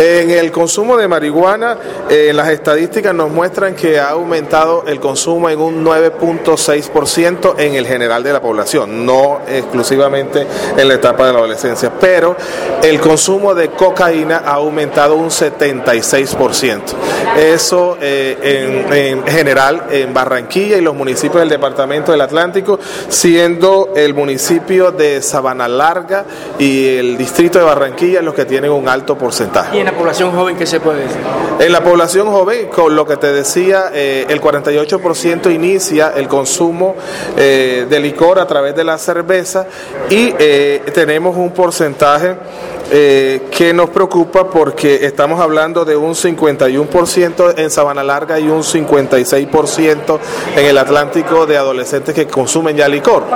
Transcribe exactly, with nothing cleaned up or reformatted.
En el consumo de marihuana, eh, las estadísticas nos muestran que ha aumentado el consumo en un nueve punto seis por ciento en el general de la población, no exclusivamente en la etapa de la adolescencia, pero el consumo de cocaína ha aumentado un setenta y seis por ciento. Eso eh, en, en general en Barranquilla y los municipios del departamento del Atlántico, siendo el municipio de Sabana Larga y el distrito de Barranquilla los que tienen un alto porcentaje. ¿Y en la población joven qué se puede decir? En la población joven, con lo que te decía, eh, el cuarenta y ocho por ciento inicia el consumo eh, de licor a través de la cerveza y eh, tenemos un porcentaje eh, que nos preocupa porque estamos hablando de un cincuenta y uno por ciento en Sabana Larga y un cincuenta y seis por ciento en el Atlántico de adolescentes que consumen ya licor.